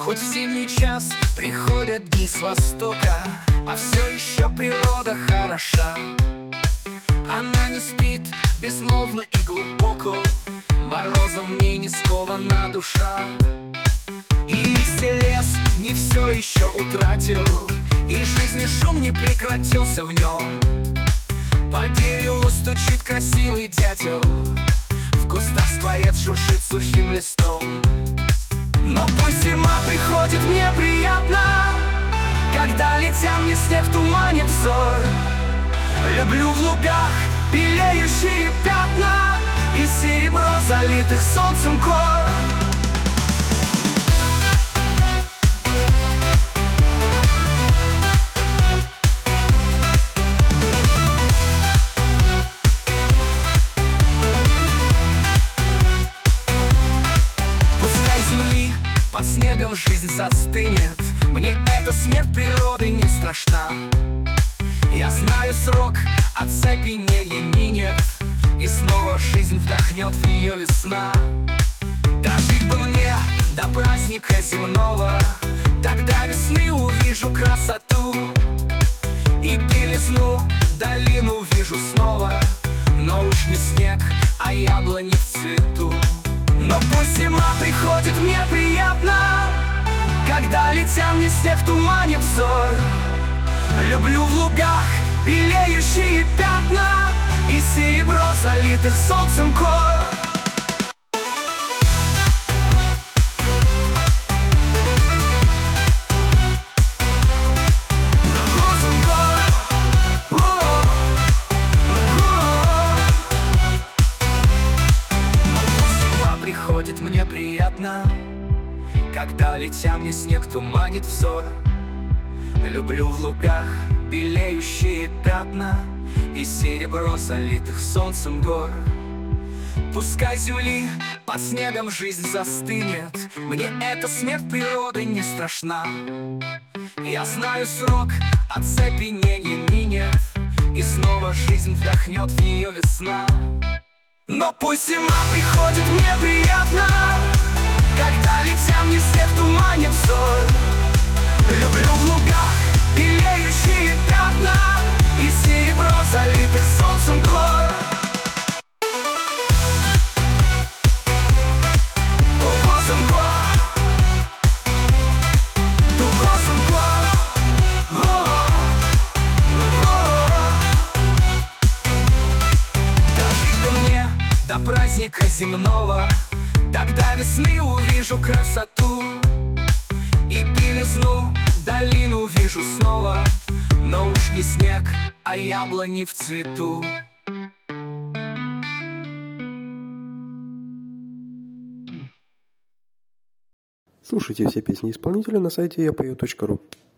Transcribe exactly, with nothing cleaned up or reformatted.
Хоть в зимний час приходят дни с востока, а все еще природа хороша. Она не спит безмолвно и глубоко, морозом мне не скована душа. И листья лес не все еще утратил, и жизни шум не прекратился в нем. По дереву стучит красивый дятел, в кустах скворец шуршит сухим листом. Но пусть зима приходит, мне приятно, когда летя мне снег туманит взор. Люблю в лугах белеющие пятна и серебро залитых солнцем гор. Под снегом жизнь застынет, мне эта смерть природы не страшна. Я знаю срок, оцепенения минет, и снова жизнь вдохнет в нее весна. Дожить бы мне до праздника земного, тогда весны увижу красоту и белизну, долину увижу снова. Но уж не снег, а яблони в цвету. Но пусть зима приходит, мне приятно, когда летя мне снег туманит взор. Люблю в лугах белеющие пятна и серебро залитых солнцем гор. Приходит мне приятно, когда летя мне снег туманит взор. Люблю в лугах белеющие пятна и серебро залитых солнцем гор. Пускай земли под снегом жизнь застынет, мне эта смерть природы не страшна. Я знаю срок, оцепенения минет, и снова жизнь вдохнет в нее весна. Но пусть зима приходит, мне приятно, когда летя мне снег туманит взор. Люблю в лугах белеющие пятна и серебро залитых солнцем гор. До праздника земного, тогда весны увижу красоту и белизну, долину увижу снова. Но уж не снег, а яблони в цвету. Слушайте все песни исполнителя на сайте я пою точка ру.